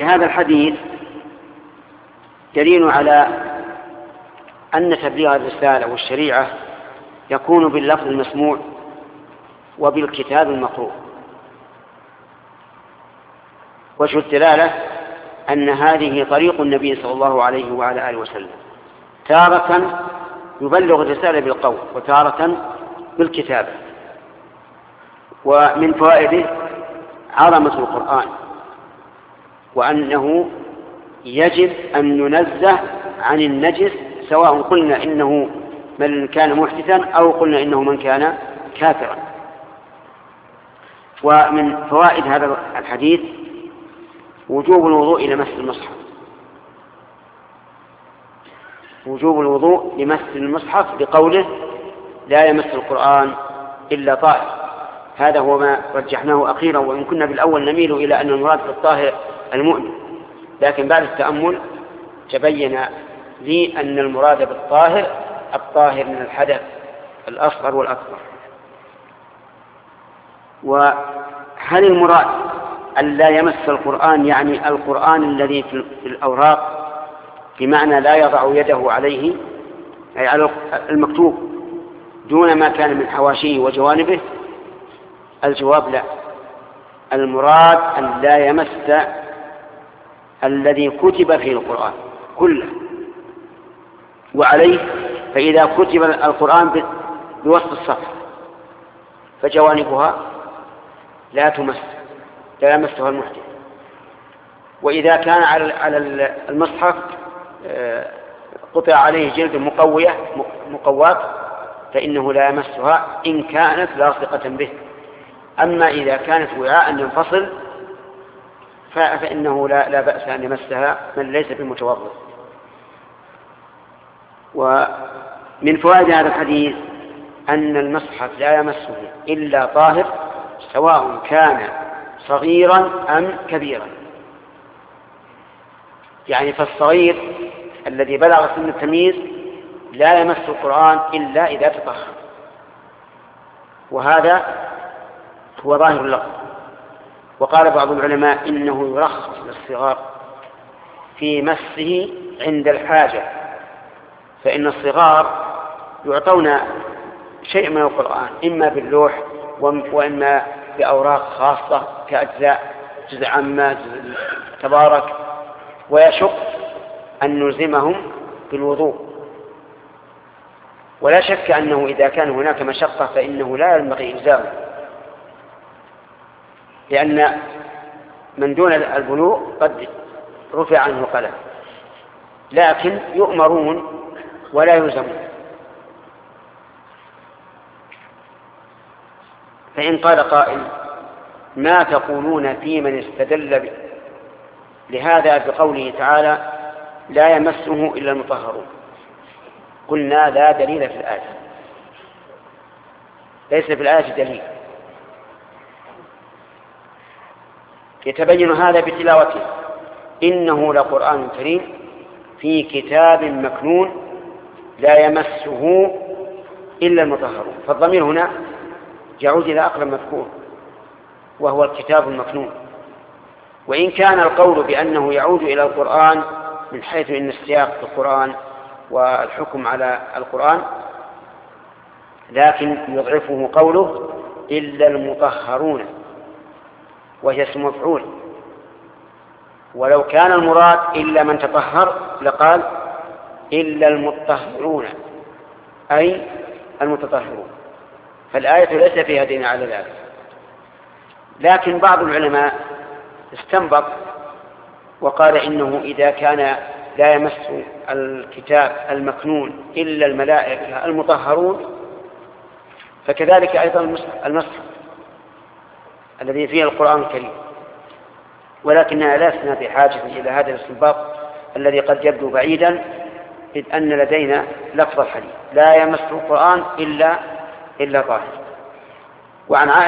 هذا الحديث دليل على أن تبليغ الرسالة والشريعة يكون باللفظ المسموع وبالكتاب المقروء. وجه الدلالة أن هذه طريق النبي صلى الله عليه وعلى آله وسلم، تارة يبلغ الرسالة بالقول وتارة بالكتابة. ومن فوائده عظمة القرآن، وأنه يجب أن ننزه عن النجس، سواء قلنا إنه من كان محدثا أو قلنا إنه من كان كافرا. ومن فوائد هذا الحديث وجوب الوضوء لمس المصحف، وجوب الوضوء لمس المصحف بقوله لا يمس القرآن إلا طاهر. هذا هو ما رجحناه أخيرا، وإن كنا بالأول نميل إلى أن المراد بالطاهر المؤمن، لكن بعد التأمل تبين لي أن المراد بالطاهر الطاهر من الحدث الأصغر والأكبر. وهل المراد أن لا يمس القرآن يعني القرآن الذي في الأوراق، بمعنى لا يضع يده عليه أي على المكتوب دون ما كان من حواشيه وجوانبه؟ الجواب لا، المراد أن لا يمس الذي كتب فيه القرآن كله. وعليه فإذا كتب القرآن بوسط الصفحة فجوانبها لا تمس، لا يمسها المحدث. وإذا كان على المصحف قطع عليه جلد مقوات فإنه لا يمسها إن كانت لاصقة به. أما إذا كانت وعاء ينفصل فإنه لا بأس أن يمسها من ليس بمتوضئ. ومن فوائد هذا الحديث أن المصحف لا يمسه إلا طاهر، سواء كان صغيرا أم كبيرا. يعني فالصغير الذي بلغ سن التمييز لا يمس القرآن إلا إذا تطهر، وهذا هو ظاهر اللفظ. وقال بعض العلماء إنه يرخص للصغار في مسه عند الحاجة، فإن الصغار يعطون شيء من القرآن إما باللوح وإما بأوراق خاصة كأجزاء، جزء عامة، جزء تبارك، ويشق أن نلزمهم بالوضوء. ولا شك أنه إذا كان هناك مشقة فإنه لا ينبغي إلزامه، لأن من دون البلوغ قد رفع عنه القلم، لكن يؤمرون ولا يلزمون. فإن قال قائل ما تقولون في من استدل لهذا بقوله تعالى لا يمسه إلا المطهرون؟ قلنا لا دليل في الآية، ليس في الآية دليل. يتبين هذا بتلاوته إنه لقرآن كريم في كتاب مكنون لا يمسه إلا المطهرون. فالضمير هنا يعود إلى أقرب مذكور وهو الكتاب المكنون. وإن كان القول بأنه يعود إلى القرآن من حيث إن السياق في القرآن والحكم على القرآن، لكن يضعفه قوله إلا المطهرون، وهي اسم مفعول. ولو كان المراد إلا من تطهر لقال إلا المطهرون أي المتطهرون، فالآية ليس فيها دين على ذلك. لكن بعض العلماء استنبط وقال إنه إذا كان لا يمس الكتاب المكنون إلا الملائكة المطهرون فكذلك أيضا المصحف الذي فيه القرآن الكريم. ولكننا لسنا بحاجة إلى هذا الاستنباط الذي قد يبدو بعيدا، إذ أن لدينا لفظ الحديث لا يمس القرآن إلا طاهر. وعن